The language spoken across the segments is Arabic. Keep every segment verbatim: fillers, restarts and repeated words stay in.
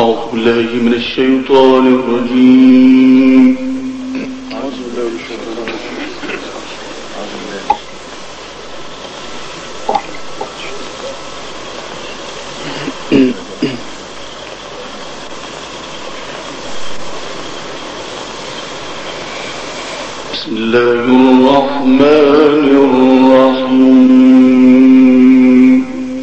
أعوذ بالله من الشيطان الرجيم. بسم الله الرحمن الرحيم.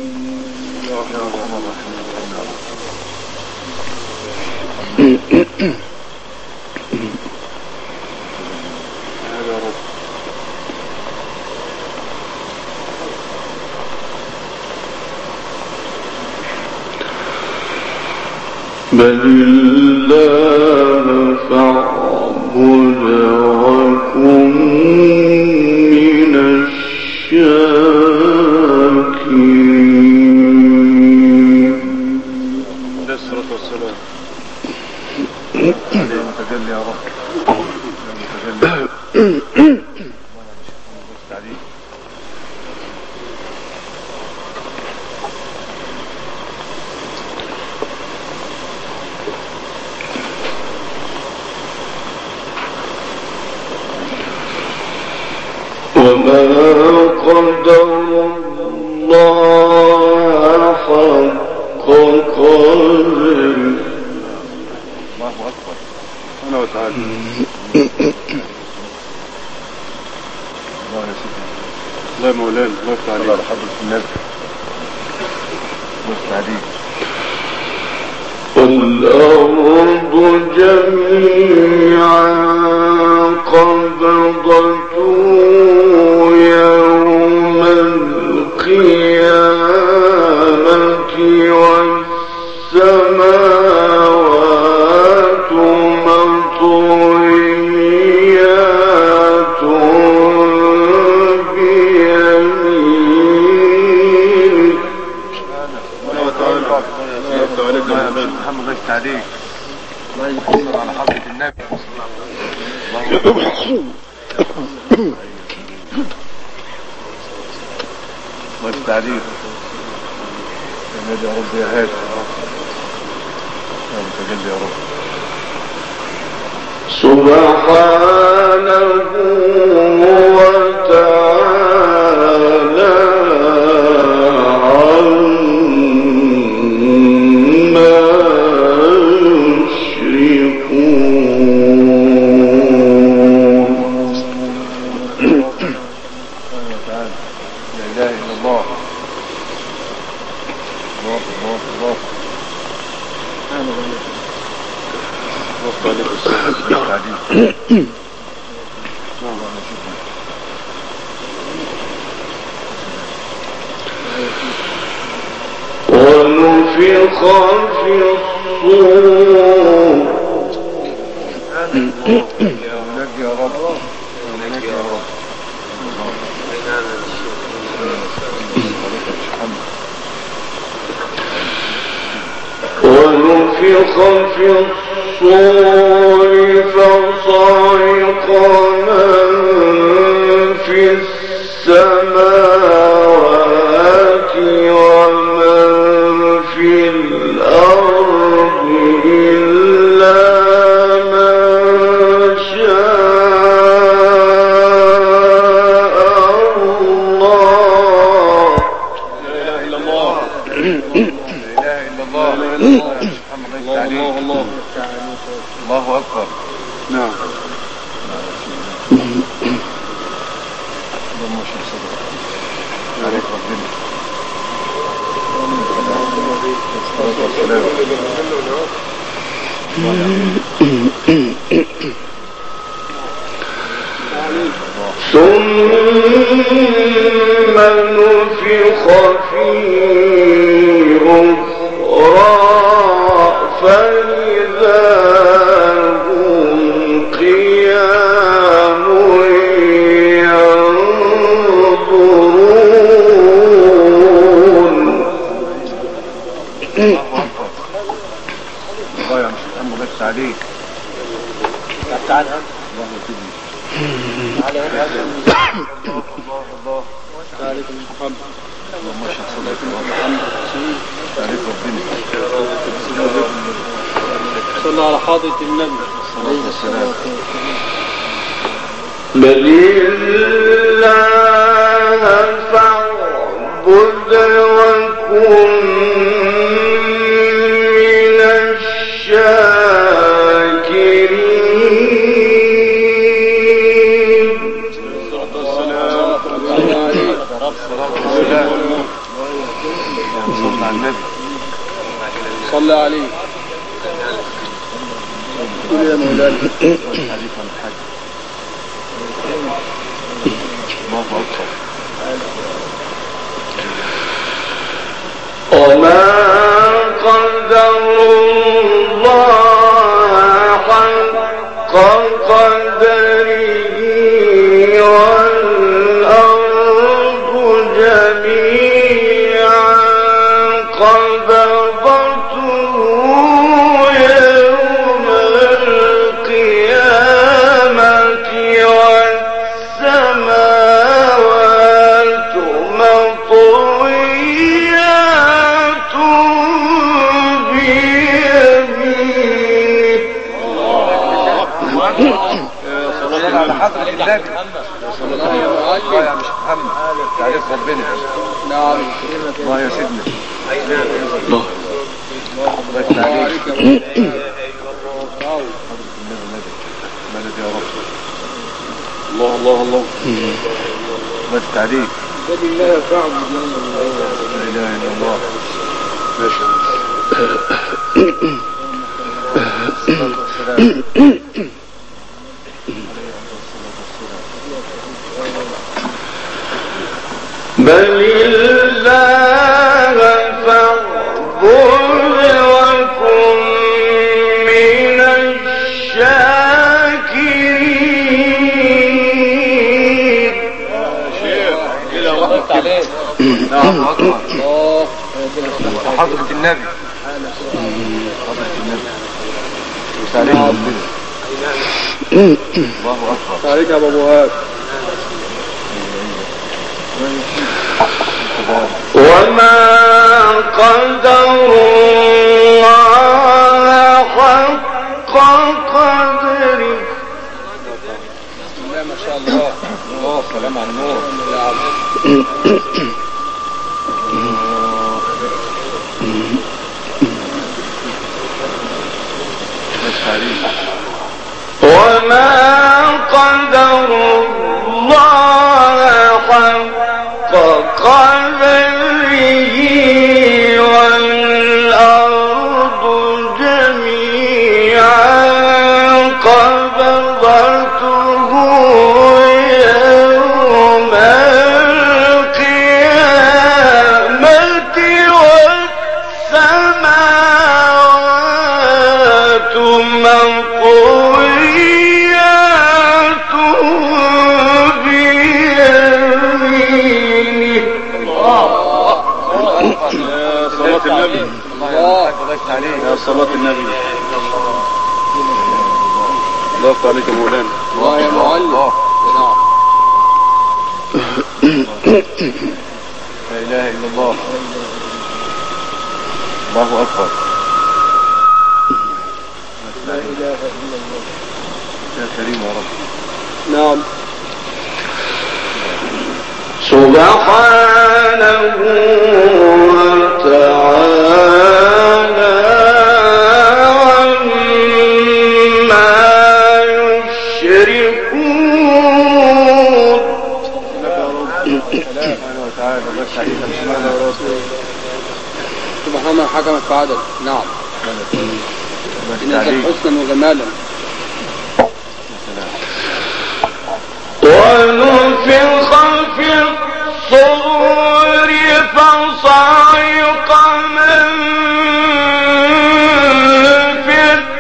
بل الله فاعبد وكن من الشاكرين. عليه الصلاة والسلام. عليه متجلي يا رب. متجلي. وما قدر الله حق قدره. الله أكبر. أنا وتعالى. الله يا سيدي. الله يا مولانا. الله يفتح عليك. الله حضرة النبي. الله يفتح عليك. والأرض جميعا قبضته يوم القيامة والسماوات مطويات بيمينه. محمد غيث عليك. الله يحفظك على حضرة النبي. الله يفتح عليك. يا نادي يا رب يا هادي يا متجلي يا رب. سبحانه وتعالى عما يشركون. لا إله إلا الله. الله الله الله. وفق عليك السلام. ونفخ في الصور. ونجي يا رب. ونجي يا رب. ونفخ في الصور فصعق من في السماوات ومن في الأرض إلا من شاء الله. لا إله إلا الله. لا إله إلا الله. الله الله الله. الله أكبر. نعم. اللهم اشرح صدرك. عليك ربنا. الصلاة والسلام. ثم نفخ فيه أخرى فإذا هم قيام ينظرون. الله يا محمد غيث عليك. تعال الله يسلمك. الله الله. عليك محمد. اللهم اشهد صلاتك ومحمد. عليك ربنا. صلى على حضرة النبي عليه الصلاة والسلام. بل الله فاعبد وكن من الشاكرين. صلى عليه قل يا مولانا. وما قدر الله حق قدره والأرض جميعا قبضته يوم القيامة والسماوات مطويات بيمينه. صلى على حضرة النبي صلى الله عليه وسلم. يا مش محمد تعرف ربنا. نعم الله يا سيدنا. الله الله يستعليك. مدد يا رب. الله الله الله. الله يستعليك. بل الله فاعبد لا اله الا الله. ماشي. بل الله فاعبد وكن من الشاكرين. كده وقفت عليه. نعم اكبر. الله حضرة النبي حضرة النبي وسالم ربنا. الله اكبر. عليك يا ابو وهاب. وما قدر الله حق قدره. ما شاء الله. الله سلام على النور. وما قدر الله حق قدره والأرض جميعا قبضته يوم القيامة والسماوات مطويات بيمينه. يا صلاة النبي. الله يبارك عليك. يا صلاة النبي. الله عليك يا مولانا. الله يا معلم. لا اله الا الله. الله اكبر. لا اله الا الله. يا كريم يا رب. نعم. سبحانه وتعالى عما يشركون. سبحان من حكم فعدل. نعم. إنك حسنا وجمالا. ونفخ في الصور فصعق من في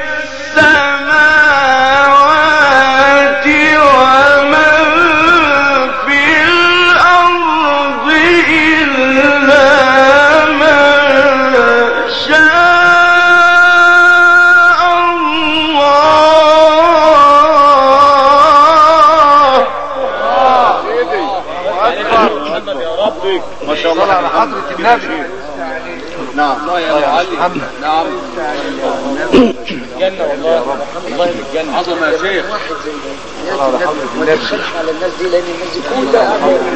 السماوات ومن في الأرض إلا من شاء الله. ما شاء الله على حضرة النبي نعم. الجنة والله والله الجنة عظمة يا شيخ. على الناس دي لأن الناس دي كلها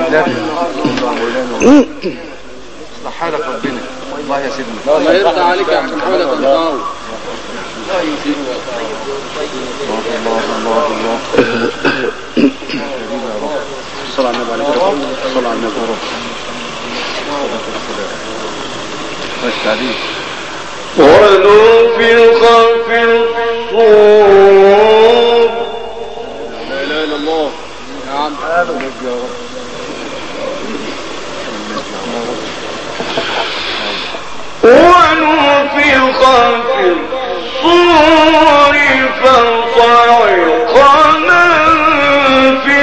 اصلح حالك ربنا والله يا سيدنا. الله يرضى عليك يا عم محمد الطنطاوي. الله الله الله صلى على النبي عليه الصلاة والسلام. صلى على النبي. ونفخ في الصور. لا إله إلا الله. نعم. ونفخ في الصور فصعق من في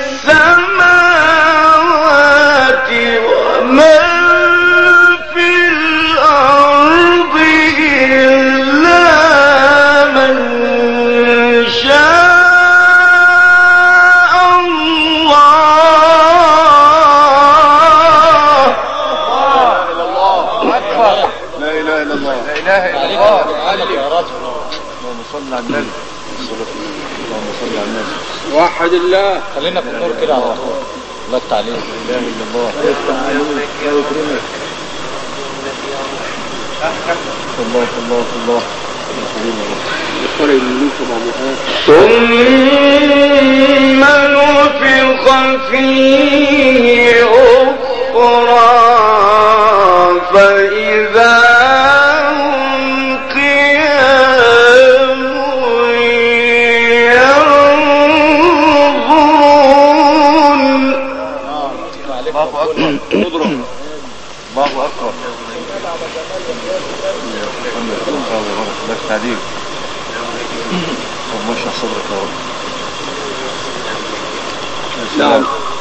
السماوات ومن في الأرض إلا من شاء الله. لا إله إلا الله. لا إله إلا الله. يا رب. اللهم صل على النبي. اللهم صل على النبي. وحد الله. خلينا في النور كده على طول. الله يفتح عليك. لا إله إلا الله. الله الله الله. يقرأ الملوك ومعموهات. ثم نفخ فيه أخرى فإذا هم قيام ينظرون. الله أكبر. قدرة. الله أكبر. الله تعليم. ربنا يشرح صدرك يا رب. نعم.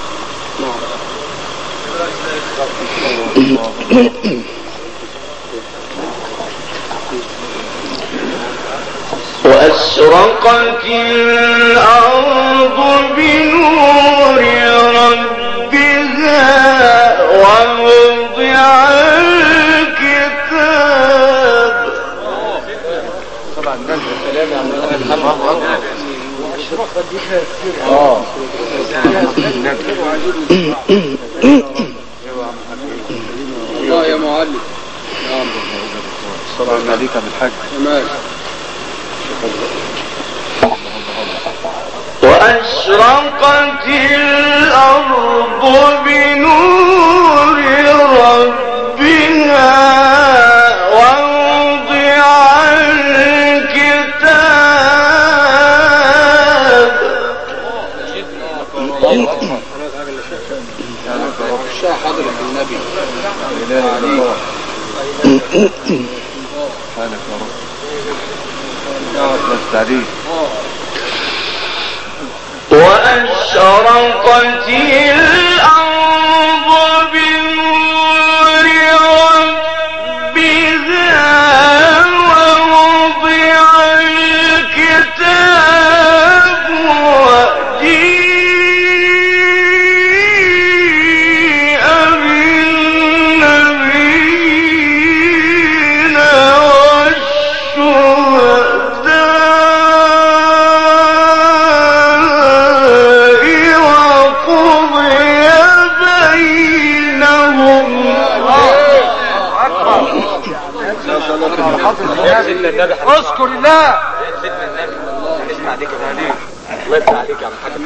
وأشرقت الأرض بنور ربها ووضع الكتاب. طبعا النبي السلام يا عم الله أكبر. اه الله يا معلم. نعم. الصلاة عليك بالحج. تمام. وأشرقت الأرض بنور ربها ووضع الكتاب. الشاه حضرة النبي. لا إله إلا الله. حالك يا رب. الله تعليم. وأشرقت الأرض بنور ربها ووضع الكتاب وجيء بالنبيين اذكر الله. اسمع دي كده عليك. الله يفتح عليك يا محمد.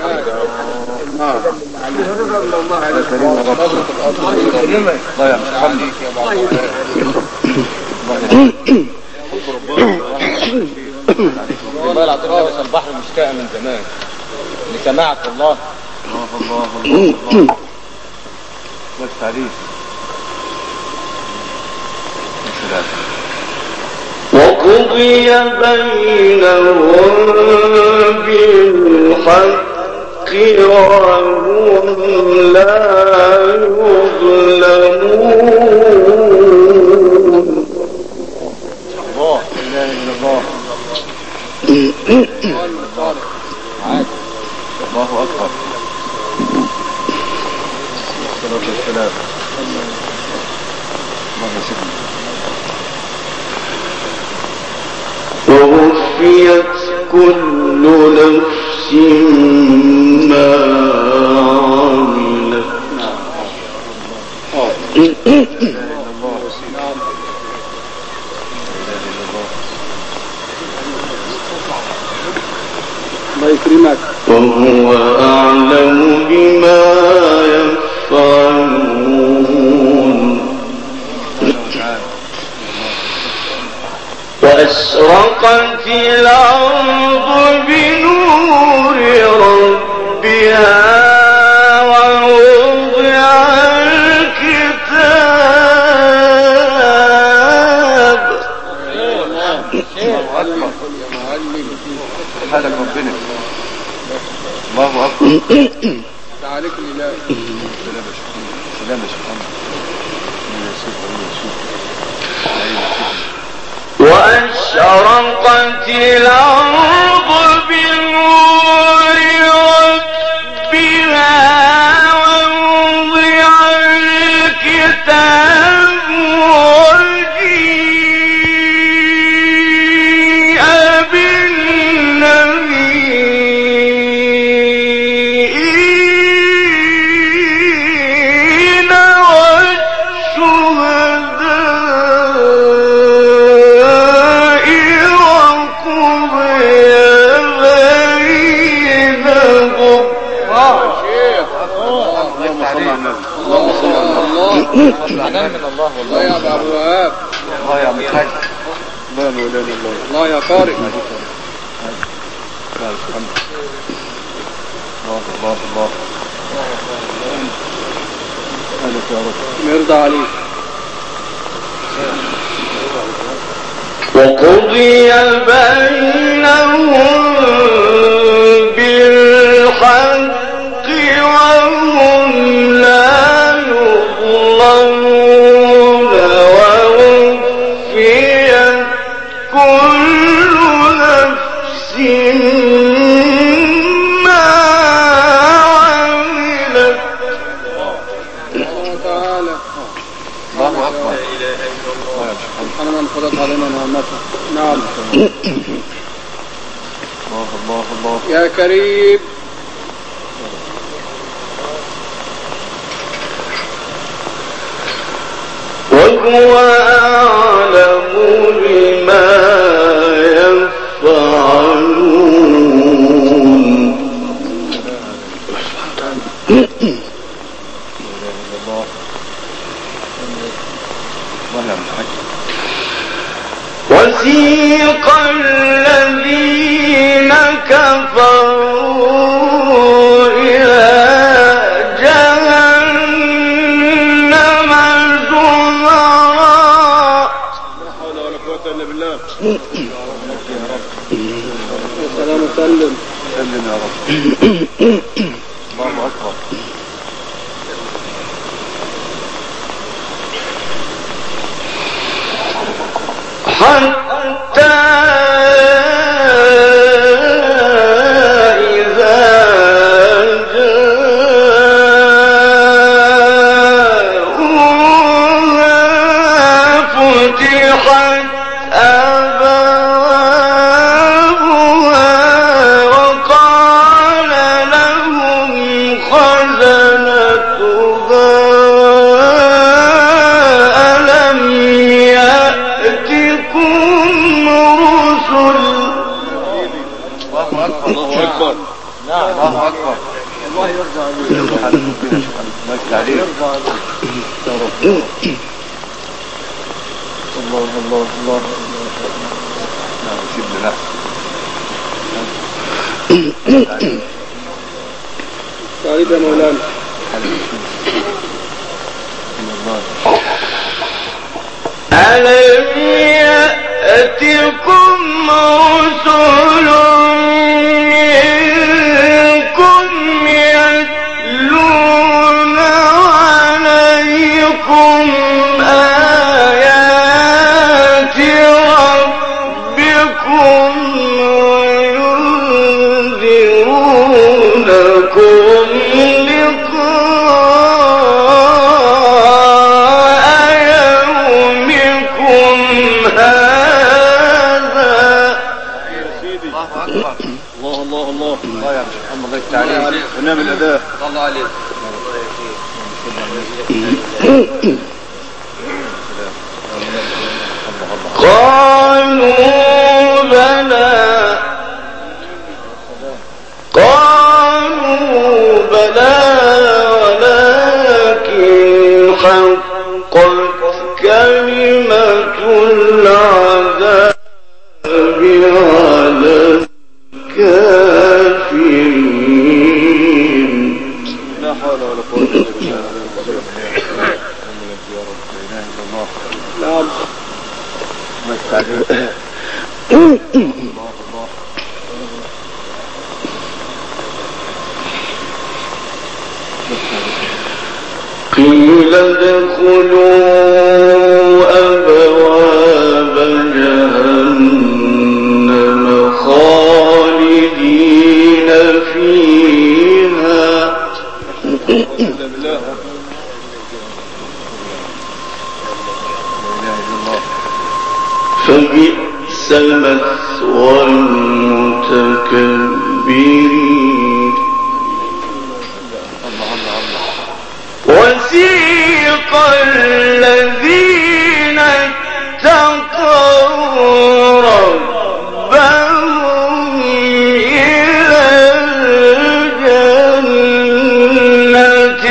الله يا كريم يا رب. الله يا محمد. والله العظيم لابس البحر مشتاق من زمان لسماعك والله. الله الله الله الله. الله يفتح عليك. يا سلام. وقضي بينهم بالحق وهم لا يظلمون. الله لا اله الا الله. الله اكبر. الصلاة والسلام. الله يسلمك. ووفيت كل نفس ما عملت. الله يكرمك. وهو أعلم بما يفعلون. وأشرقت الأرض بنور ربها ووضع الكتاب. حالك ربنا. الله أكبر. تعالك لله. سلام يا شيخ. سلام يا شيخ. وأشرقت الأرض بنور ربها ووضع الكتاب وجيء بالنبيين حنان من الله والله يا ابو وهاب. الله يا عم الحاج. الله يا مولانا. الله الله يا قارئ. الله الله الله. هلك يا رب. يرضى عليك. وقضي بينهم بالحق وهم لا يظلمون ووفيت كل نفس ما عملت. الله تعالى. الله أكبر. سبحان من فرض علينا نعمته. نعم. الله الله الله. يا كريم. وهو أعلم بما يفعلون. وسيق الذين كفروا إلى جهنم زمرا. لا حول ولا قوة إلا بالله. يا سلام سلم. سلم يا رب. الله أكبر. حتى إذا جاءوها فتحت أبوابها وقال لهم خزنتها ألم يأتكم رسل. الله أكبر. الله أكبر. الله أكبر. الله يرضى عليك. الله يرضى عليك. الله الله الله. نعم سيدنا. سعيد يا مولانا. ألم يأتكم رسل منكم يتلون عليكم آيات ربكم وينذرونكم لقاء يومكم هذا. اكبر. الله الله الله الله يا محمد الله يفتح عليك ونعم الاداء. الله عليك. قالوا بلى قالوا بلى ولكن حقت كلمة العذاب على الكافرين. لا حول ولا قوة إلا بالله. نعم. قيل ادخلوا أبواب جهنم خالدين فيها فبئس مثوى المتكبرين. وسيق الذين اتقوا ربهم إلى الجنة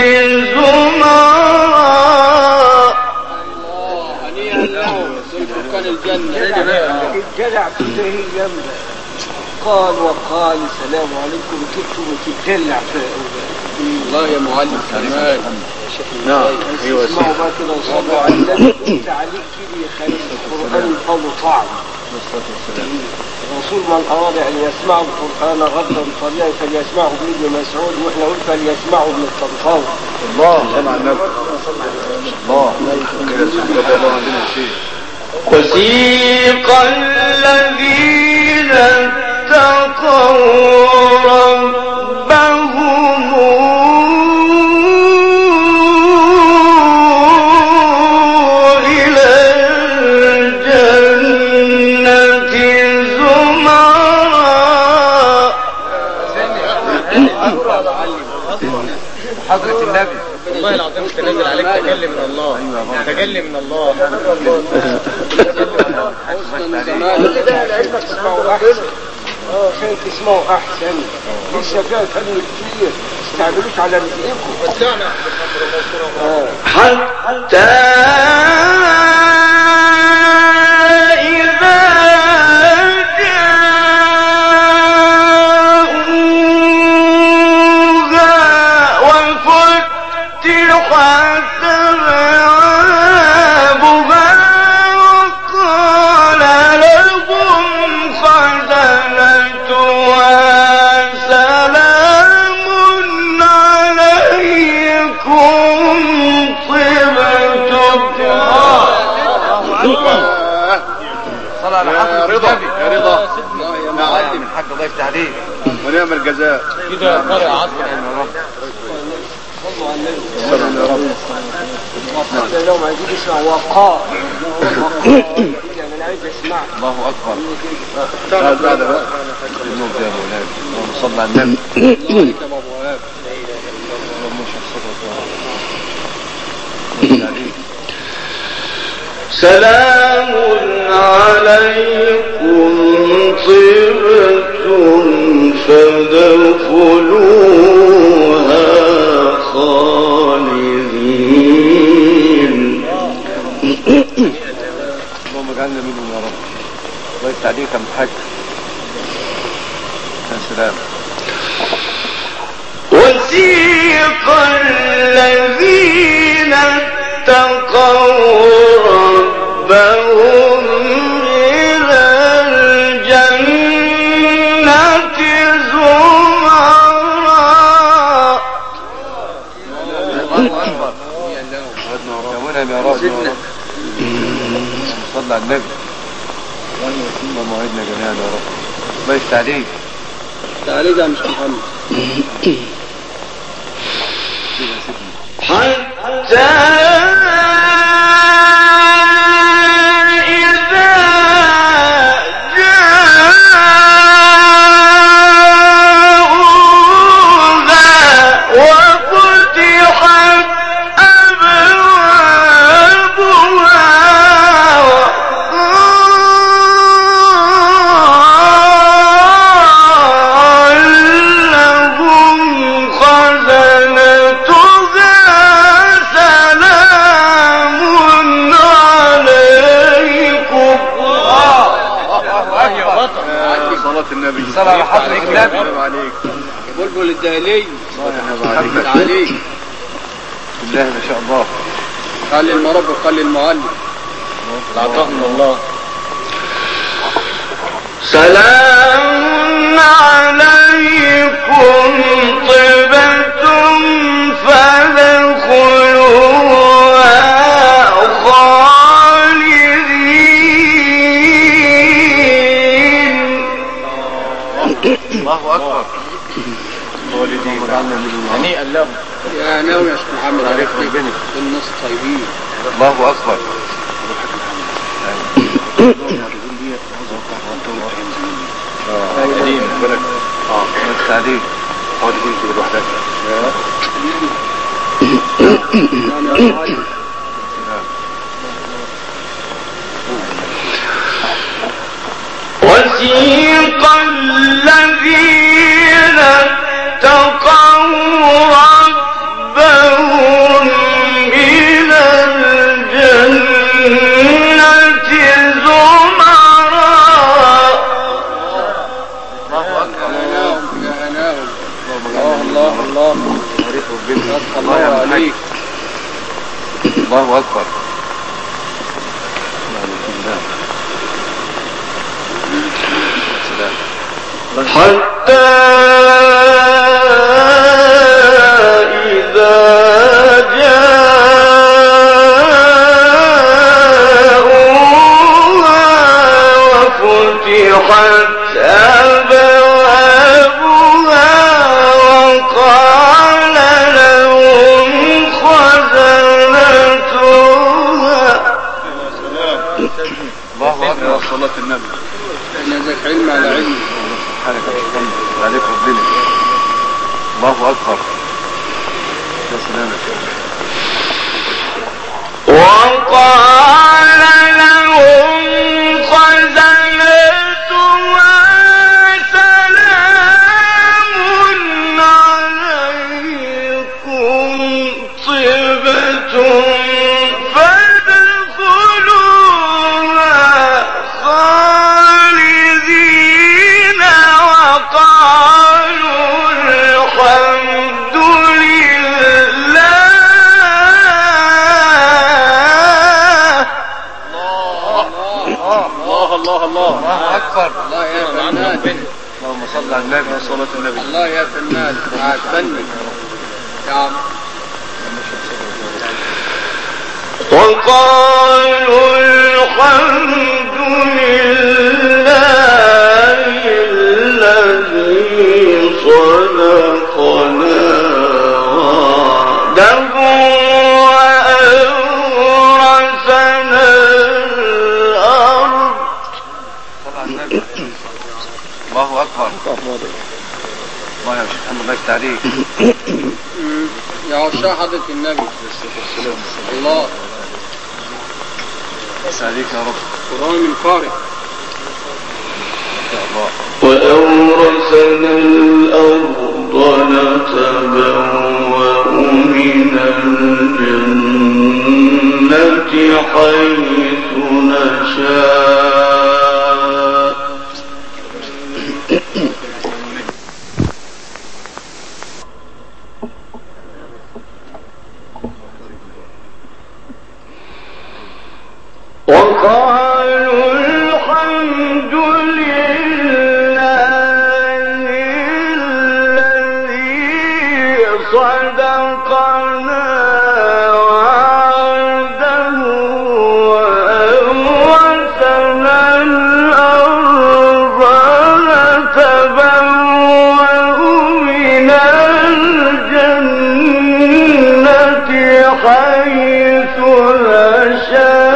زمرا. هنيئا لهم سكان الجنة. الجدع فيه جنبه قال وقال السلام عليكم كنتم تتدلع في الله يا معلم كمان. نعم ايوه اسمعوا بقى كده وصلوا على النبي. انت عليك كده يا خالد القرآن القول طعم. الرسول من أراد أن يسمع القرآن غدا طبيعي فليسمعه بابن مسعود، واحنا قلنا فليسمعه ابن الطنطاوي. الله سمع النبي. الله الله عندنا شيء. وسيق الذين اتقوا ربهم إلى الجنة زمرا. حضرة النبي والله العظيم تنزل عليك تجلي من الله. تجلي من الله. لعلمك تسمعوا احسن. اه عشان تسمعوا احسن. لسه فيها فن كتير. استعملوش على رجليكم. حتى يا رضا يا رضا يا معلم الحاج الله يفتح عليك ونعم الجزاء. كده قارئ عصر يا رب. صلوا على النبي صلى الله عليه وسلم. لو عايزين يسمع وقار انا عايز اسمع. الله اكبر. تعال بعد بقى النور يا مولانا. اللهم صل على النبي. الله كما ابو وهاب. اللهم صل عليه. سلام عليكم طبتم فادخلوها خالدين. اللهم اجعلنا منهم يا رب. الله يفتح عليك يا محاج. يا سلام. وسيق الذين اتقوا ربهم إلى الجنة زمرا. يا منعم يا رب يا رب. صلى على النبي. اللهم وعدنا جميعا يا رب. الله يفتح عليك. تعالي ده مش محمد. حتى إذا جاء صلاة النبي. صلاة على حضرة النبي. عليك بلبل الدهلي. محمد عليك. بالله ما شاء الله. خلي المرب وخلي المعلم. العطاء من الله. سلام عليكم طبتم فادخلوها خالدين. الله أكبر. خالدين. هنيئا لهم. يا ناوي يا شيخ محمد عليك الناس طيبين. الله أكبر. قديم بالك اه التعديل هو اللي يجي لوحدك. وسيق الذين اتقوا ربهم إلى الجنة زمرا. الله الله الله عليك. الله أكبر. حتى إذا جاءوها وفتحت أبوابها وقال لهم خزنتها. الله أكبر. صلاة النبي. نزك علم على علم. عليك ربنا. الله أكبر. يا سلام. وقال لهم خزنتها سلام عليكم طبتم فادخلوها خالدين وقالوا الحمد لله. الله الله الله. الله أكبر. الله يا فنان. اللهم صل على النبي وصلاة النبي. الله يا فنان. عجبني يا عم. وقالوا الحمد لله الذي صدقنا وعده وأورثنا الأرض. الله أكبر. الله يا شيخ محمد الله عليك. يا عشاق حضرة النبي. الله عليك يا رب. قرآن من قارئ. يا الله. وأورثنا الأرض نتبوأ من الجنة حيث نشاء. وقالوا الحمد لله الذي صدقنا وعده وأورثنا الأرض نتبوأ من الجنة حيث نشاء.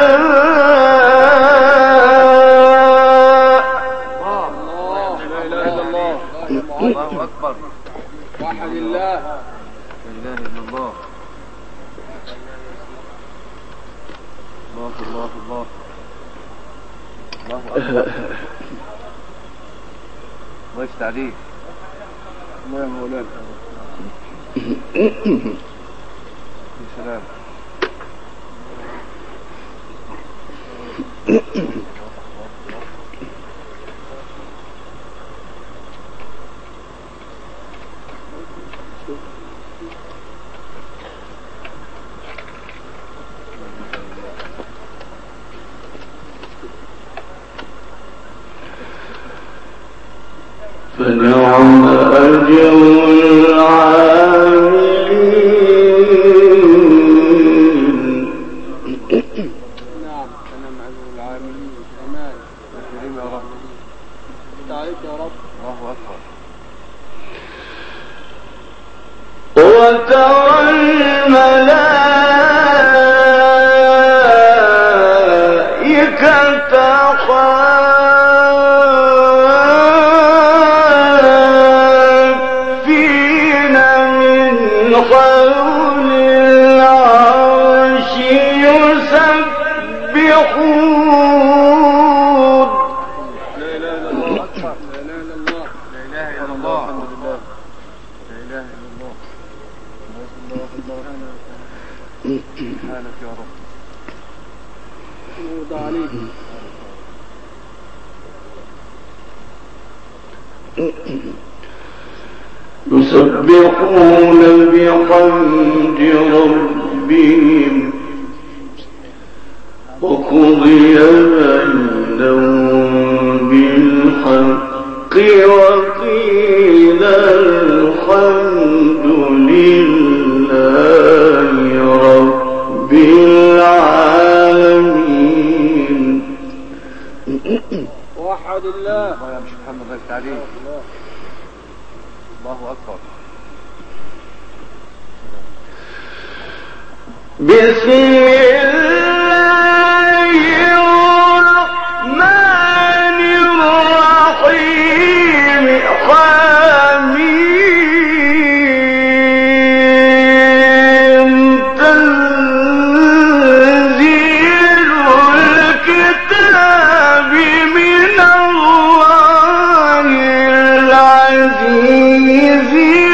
الله أكبر. وحد الله. لا إله إلا الله. الله الله الله. الله أكبر. الله يفتح عليك. الله يا مولانا. يا سلام. فنعم أجر العاملين. نعم فنعم أجر العاملين. كمان كريم يا رب. تعاليك يا رب. الله أكبر. وترى الملائكة حافين من حول العرش يسبحون. لا إله إلا الله أكبر. لا إله إلا الله. لا إله إلا الله. الحمد لله. لا إله إلا الله. الله الله. سبحانك يا رب. يرضى عليك. يسبحون بحمد ربهم وقضي بينهم بالحق وقيل الحمد لله رب العالمين. وحد الله. الله يا مش محمد الله عليك. الله أكبر. بسم الله الرحمن الرحيم. حميم تنزيل الكتاب من الله العزيز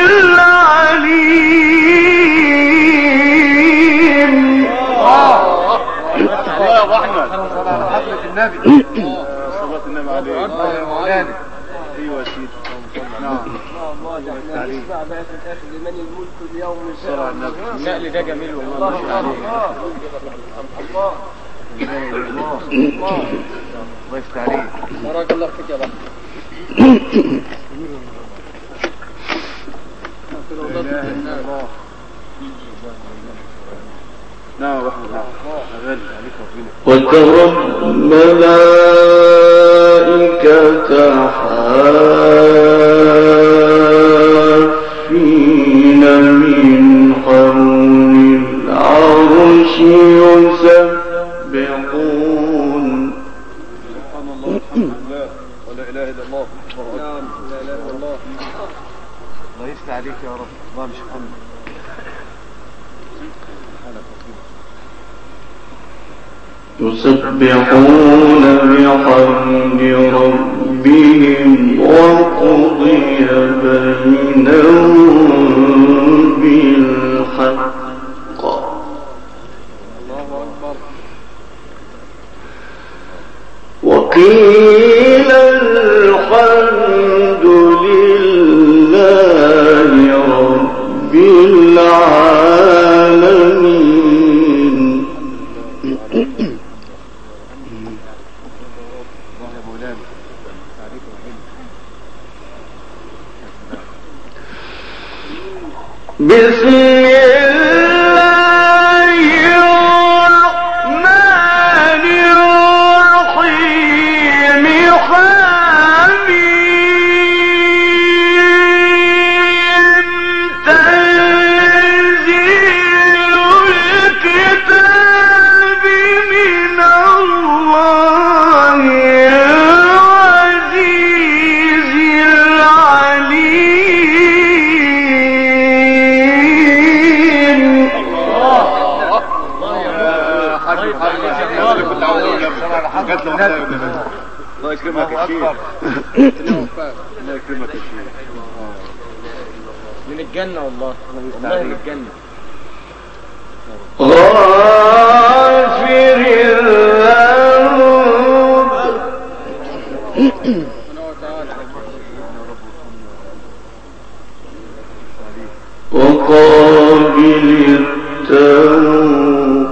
العليم. الله يا أحمد. حضرة النبي. صلاة النبي عليه. مولانا. أيوة يا سيدي. نعم. الله جعلنا نسمع بقى في الآخر لمن الملك اليوم. صلاة على النبي. النقل ده جميل والله. الله الله الله الله يفتح عليك. بارك الله فيك يا رب. في روضات الجنات. نعم رحمة الله. أغلي عليك ربنا. وترى الملائكة حافين من حول العرش يسبحون. سبحان الله الحمد لله ولا إله إلا الله. نعم لا إله إلا الله. الله يفتح عليك يا رب. الله مش محمد. يسبحون بحمد ربهم وقضي بينهم بالحق الله أكبر. وقيل الحمد لله رب العالمين. بسم الله الرحمن الرحيم. حميم تنزيل الكتاب من الله العزيز العليم. الله يكرمك يا شيخ. الله يكرمك يا شيخ. من الجنة والله. والله من الجنة. غافر الذنب وقابل التوب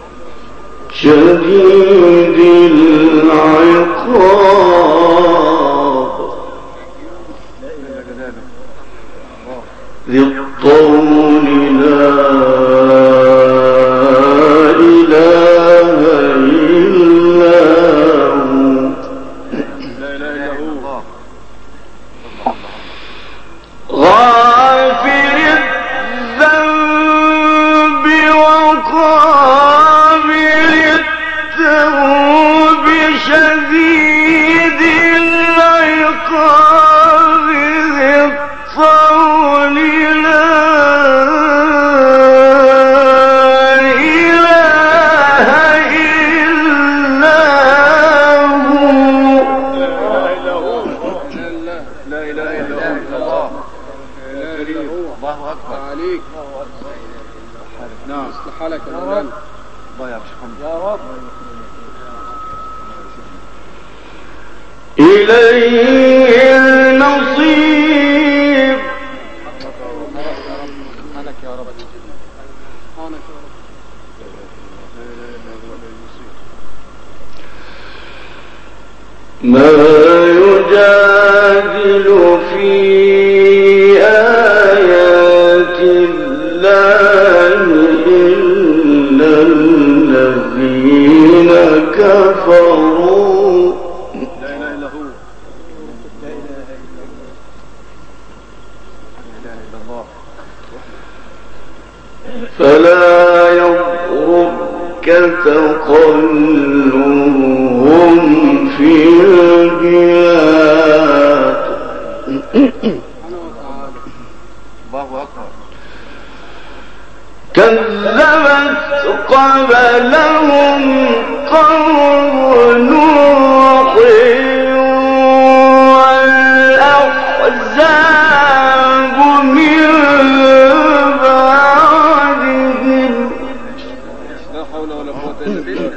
شديد العقاب شديد العقاب ذي الطول لا إله إلا هو. لا إله إلا الله. الله أكبر عليك. نعم اصلح حالك يا مولانا. الله يا محمد يا رب. إليه المصير. سبحانك يا رب. سبحانك يا رب. ما يجادل في آيات الله إلا الذين كفروا. لا إله إلا هو. لا إله إلا الله. فلا يغرك تقلبهم في البلاد. الله أكبر. كذبت قبلهم قوم نوح والأحزاب من بعدهم. لا حول ولا قوة إلا بالله.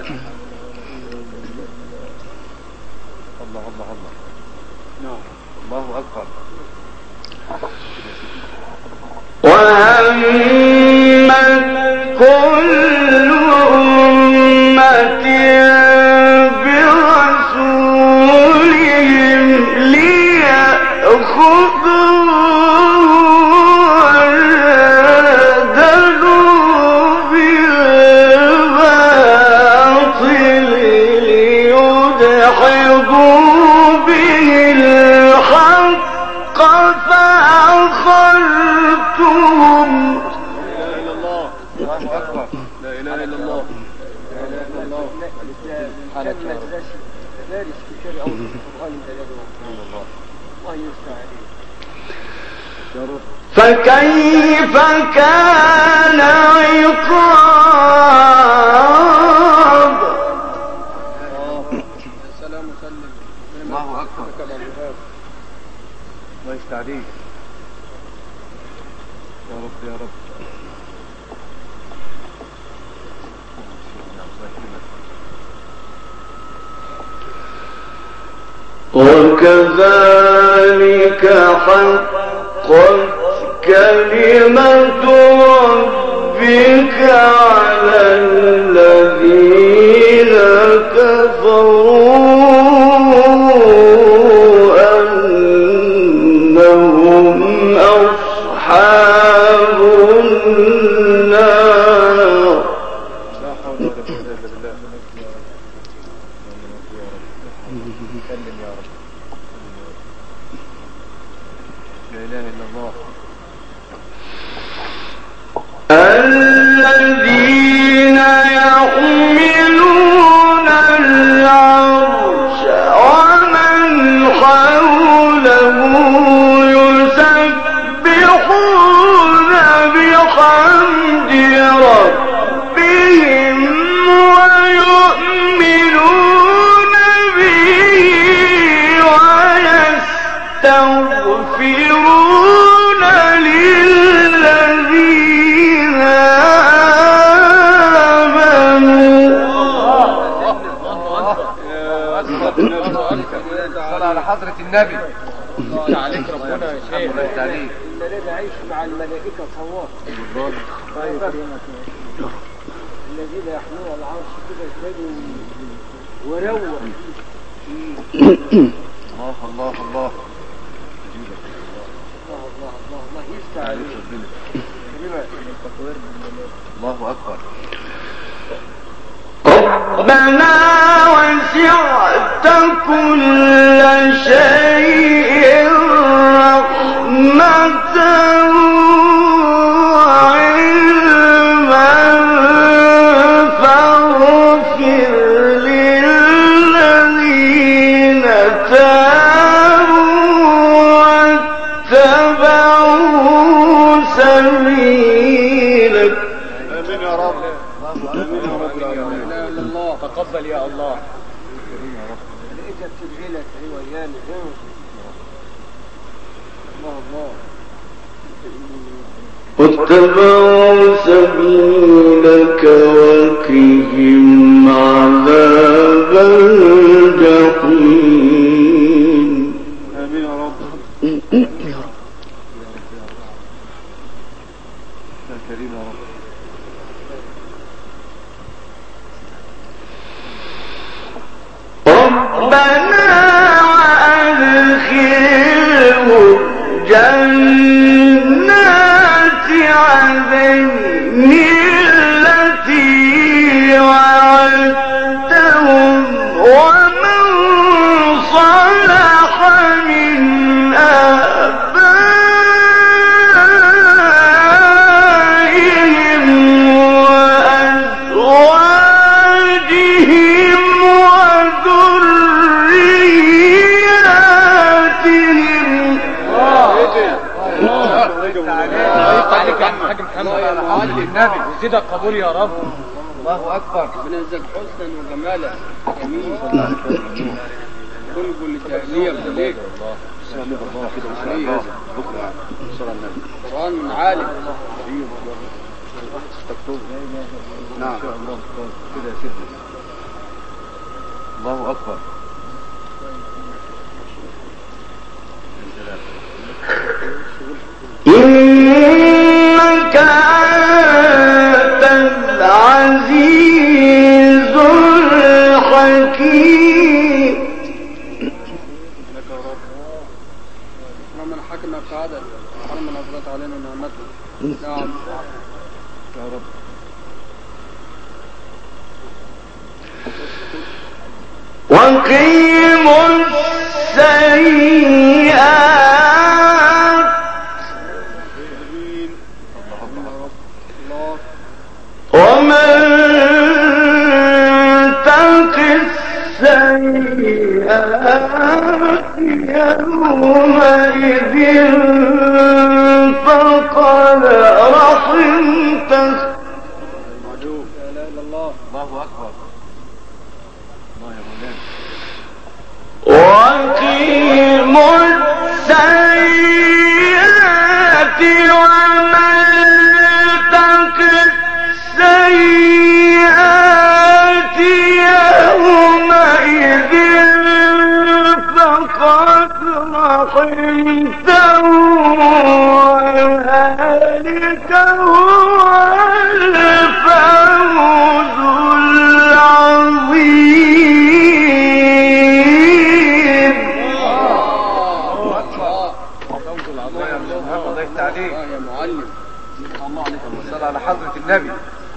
الله الله الله. نعم الله أكبر. وهمت كل أمة برسولهم ليأخذوه وجادلوا بالباطل ليدحضوا به الحق فأخذتهم. الله أكبر. لا إله إلا الله. فكيف كان عقاب. سلام وسلم. الله أكبر. الله يستعديك يا رب يا رب. وكذلك حقت كلمة ربك على الذين كفروا أنهم أصحاب النار. لا حول ولا قوة إلا بالله. سلم يا رب. لا إله إلا الله. الذين يحملون العرش ومن حوله يسبحون بحمد ربهم ويؤمنون به ويستغفرون للذين صلى على حضرة النبي. الله عليك ربنا يا شيخ. الله يستعديك. الذي يعيش مع الملائكة صواب. الذين يحملون العرش كده يتجدوا وروح. الله الله الله. الله الله الله الله يفتح عليك. الله أكبر. ربنا وسعت كل شيء رحمة وعلما فاغفر للذين لقيتها بتدعي لك هي ويانا. الله الله. واتبعوا سبيلك وقهم عذاب الجحيم. آمين يا رب. يا رب. يا كريم يا رب. ربنا وأدخلهم جنات عدن التي وعدتهم ومن صلح من آبائهم وأزواجهم وذرياتهم. عليك يا حاج محمد على حال النبي وزيدك قبول يا رب. الله اكبر. ربنا يجزاك حسنا وجمالا جميل. قلب للجاهليه وليك. الله كده بكره صلى النبي. قران من عالم. نعم ان شاء الله كده يا سيدنا. الله اكبر. إنك أنت العزيز الحكيم. لك يا رب. من حكمك عدل وحرم نظرت علينا نعمته. نعم يا رب. وقيموا السيئات ومن تق السيئات يومئذ فقد رحمته. الله اكبر. الله يا مولانا. وقيموا السيئات ومن تق السيئات يومئذ فقد رحمته وذلك هو الفوز العظيم. ضيفت عليك يا معلم. الله عليك وصل على حضرة النبي.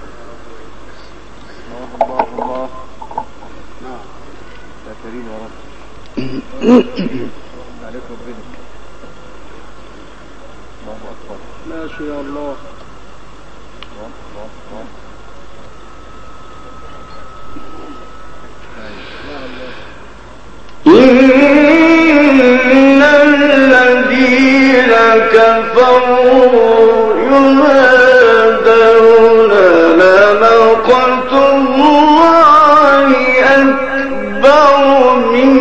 الله الله. نعم يا كريم يا رب. عليك ربنا. الله اكبر. ماشي يا الله. الله الله الله. إن الذين كفروا ينادون لمقت الله أكبر من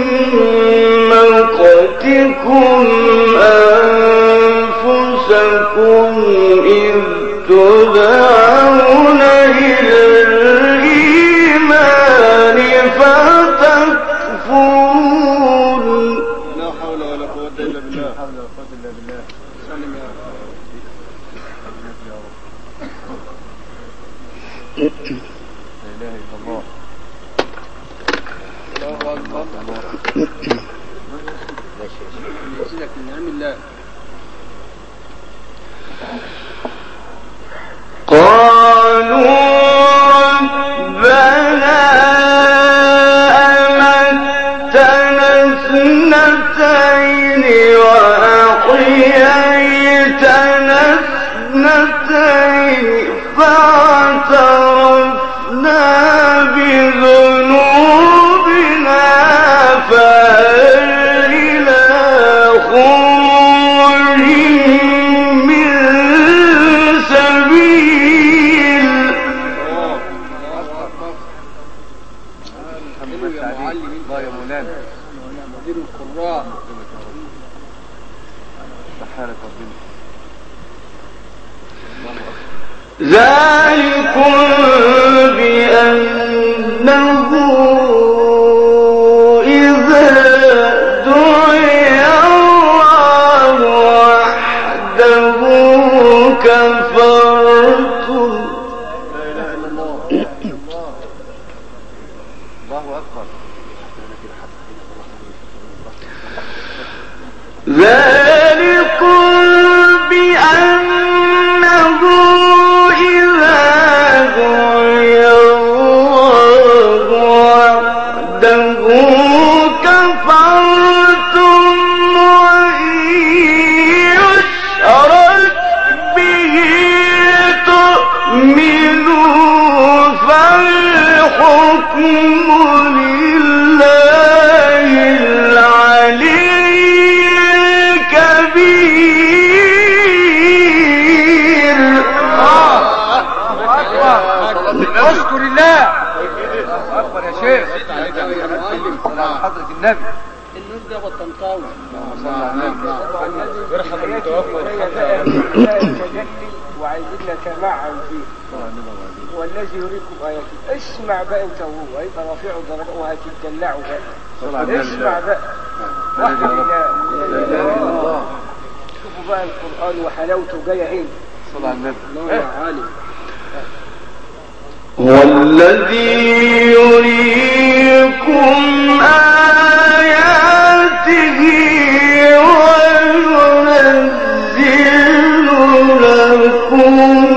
مقتكم أنفسكم إذ تدعون إلى الإيمان فتكفرون. لا حول ولا قوة إلا بالله. لا حول ولا قوة إلا بالله. سلم يا رب. لا إله إلا الله. الله أكبر. يزيدك من نعم الله. قالوا ربنا أمتنا اثنتين وأحييتنا اثنتين فاعترفنا بذنوبنا فهل إلى خروج من سبيل. حلو يا معلم الله يا مولانا مدير القراء سبحانك ربنا. ذلكم بأنه إذا دعي الله وحده كفرتم. لا إله إلا الله. الله أكبر. ذلكم بأنه إذا دعي الله وحده كفرتم وإن يشرك به تؤمنوا فالحكم لله العلي اشكر الله. أكبر يا شيخ. حضرة النبي النور ده والطنطاوي يرحم المتوفى وعايزين نتمعن فيه. والذي يريكم آياته. اسمع بقى انت وهو هيبقى رافعوا درجة وهتتدلعوا بقى. اسمع بقى. وحد الله. شوفوا بقى القرآن وحلاوته جاية هنا. صلى على النبي. الله يا عالم. هو الذي يريكم آياته وينزل لكم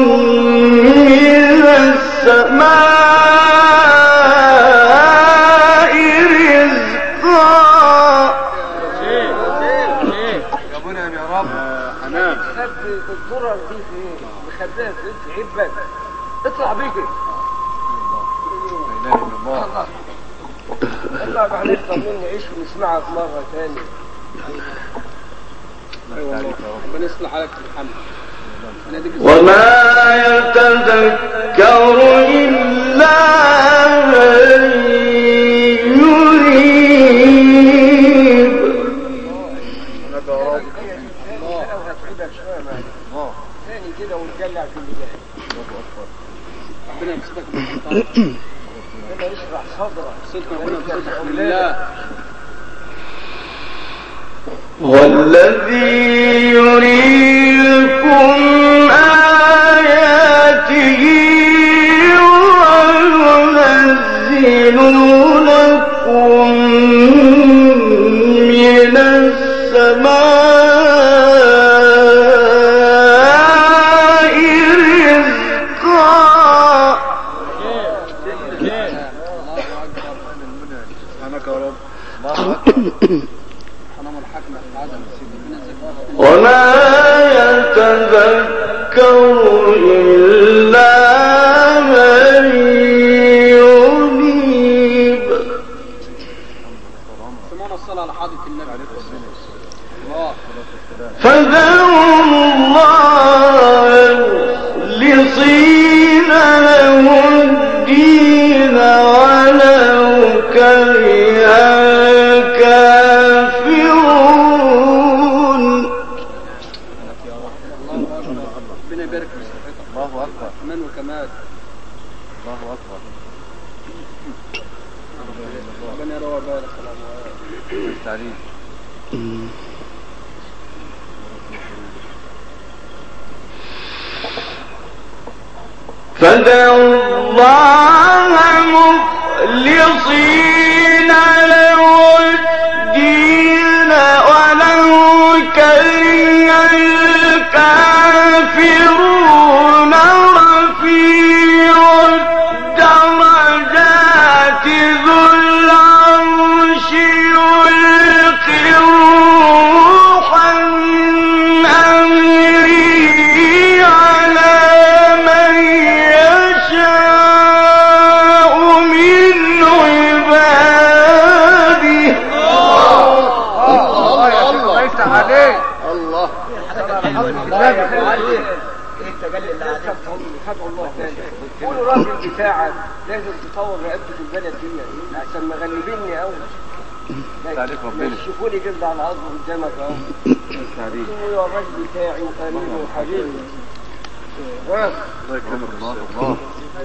من السماء رزقا. يا منعم يا رب. حنان خد الضرر دي في ايه؟ مخبئها في عبك. اطلع بيك. لا إله إلا الله. اطلع معلش طمني عيش ونسمعك مرة تاني. ربنا يصلح حالك في الحمد. وما يتذكر إلا من يريد. وهتعبك شوية معلش. تاني كده ونجلع في البداية. ربنا يمسكك ربنا يشرح صدرك. صدق ربنا يمسكك بالله. والذي يريكم آياته وينزل لكم من السماء رزقا. سبحانك يا رب. الله أكبر. وما يتذكر إلا من ينيب. سمعنا الصلاة على حضرة النبي. الله. فذروا الله مخلصين له الدين ولو كره الكافرون. ربنا يبارك في صحتك. الله أكبر. امان وكمال. الله أكبر. ربنا يروى بالك. سلام عليكم. فدعوا الله مخلصين له الدين ولو كره الكافرون. رفيع الدرجات ذو العرش يلقي الروح من أمره على من يشاء من عباده. الله يا شيخ الله يفتح عليك. الله. خدوا الله تاني. قولوا راجل بتاعك لازم تطور رقبته في البلد دي احسن مغلبيني قوي. تعريف ربنا شوفوني كده على العظم قدامك اهو. تعريف يا الراجل بتاعي وامين وحبيبي. الله يكرمك. الله الله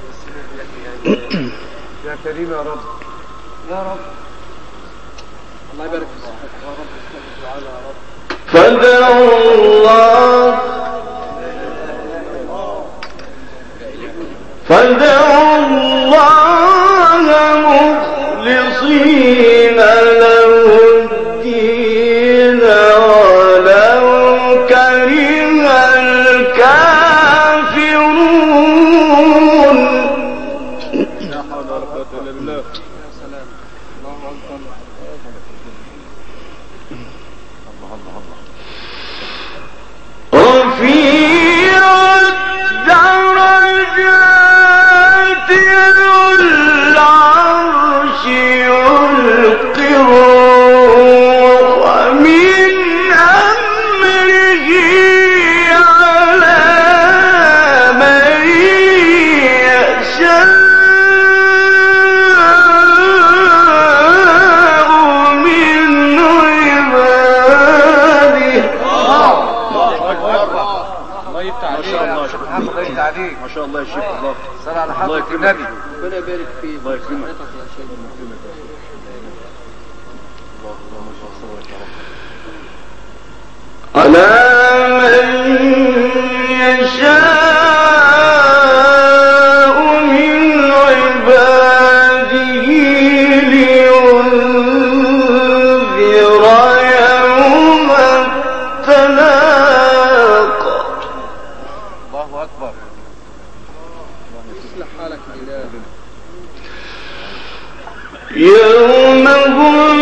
يا كريم يا رب يا رب. الله يبارك في صحتك يا رب. تعالى يا رب. فادعوا الله فادعوا الله مخلصين له الدين ولو كره الكافرون. لا حول ولا قوة إلا بالله. رفيع الدرجات ذو العرش يلقي الروح من أمره على من يشاء من عباده. الله يفتح ما شاء الله يا شيخ محمد. الله يفتح عليك. ما شاء الله يا شيخ. الله صل على حضرة النبي. ربنا يبارك فيك. الله يكرمك. على من يشاء من عباده لينذر يوم التلاق. الله أكبر. يصلح حالك الإله. يوم هم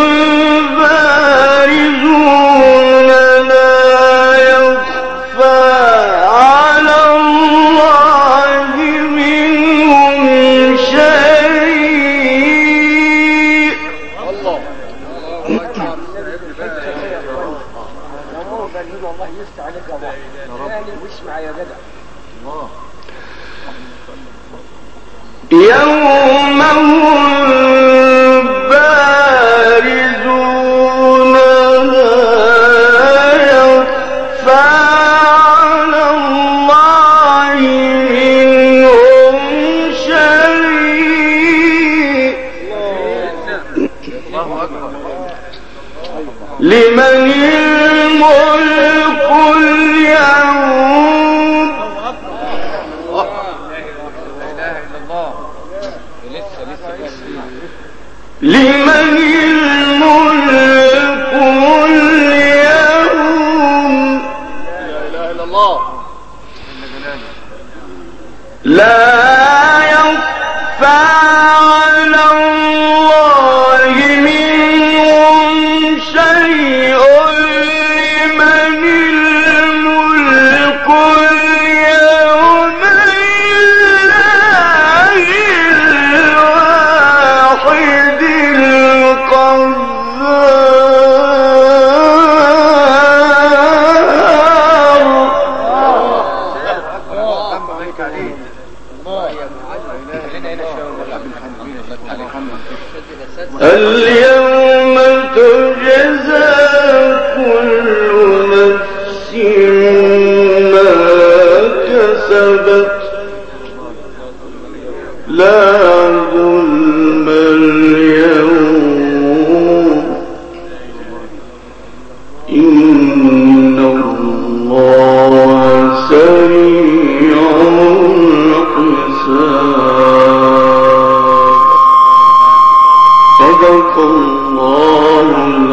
بارزون لا يخفى على الله منهم شيء. الله لو هو قال له الله يفتح عليك يا رب. يعني واسمع يا جدع. الله يوم هم بارزون لا يخفى على الله منهم شيء. الله أكبر. لمن الملك اليوم. لا إله إلا الله. لسه لسه لمن الملك اليوم. لا إله إلا الله. لا يخفى على الله منهم شيء. لمن الملك اليوم لله الواحد اليوم تجزى كل نفس ما كسبت لا ظلم اليوم إن الله سريع الحساب. صدق الله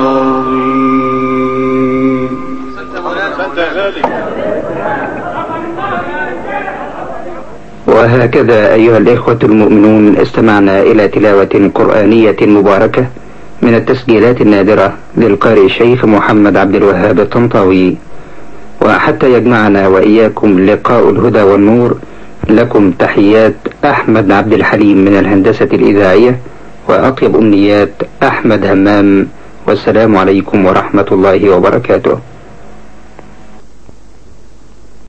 العظيم. وهكذا أيها الإخوة المؤمنون استمعنا إلى تلاوة قرآنية مباركة من التسجيلات النادرة للقارئ الشيخ محمد عبد الوهاب الطنطاوي. وحتى يجمعنا وإياكم لقاء الهدى والنور، لكم تحيات أحمد عبد الحليم من الهندسة الإذاعية، وأطيب أمنيات أحمد همام، والسلام عليكم ورحمة الله وبركاته.